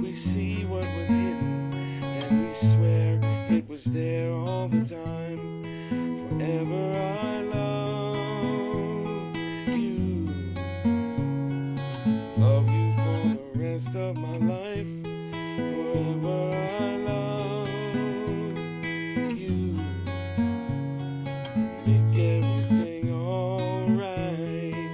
we see what was hidden, and we swear it was there all the time. Forever I love you for the rest of my life. Forever I love you. Make everything alright.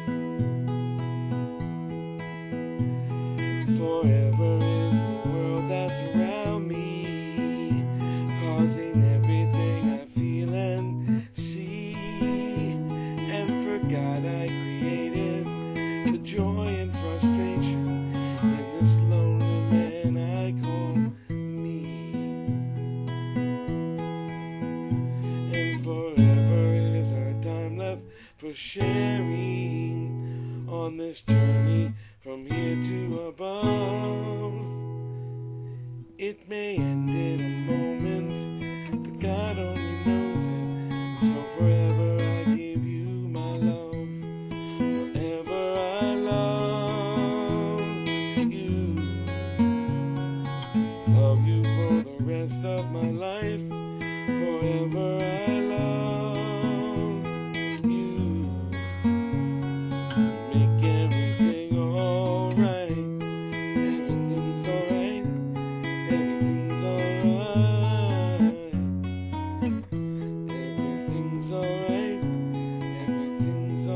Forever is the world that's around me, causing everything I feel and see. And forgot I created the joy and frustration in this lonely man I call me. And forever is our time left for sharing on this journey from here to above. It may end in a moment, but God only knows it. So forever I give you my love. Forever I love you for the rest of my life. Forever I love you. Make everything alright. Everything's alright. Everything's alright. Everything's alright. Everything's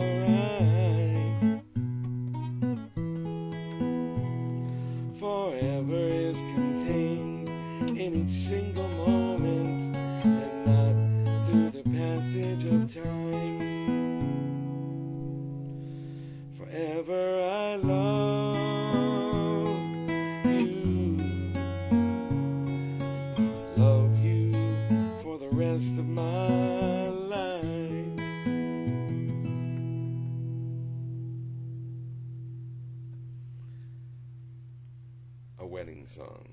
alright. Forever is contained in each single moment, and not through the passage of time. Forever I love you for the rest of my life. A wedding song.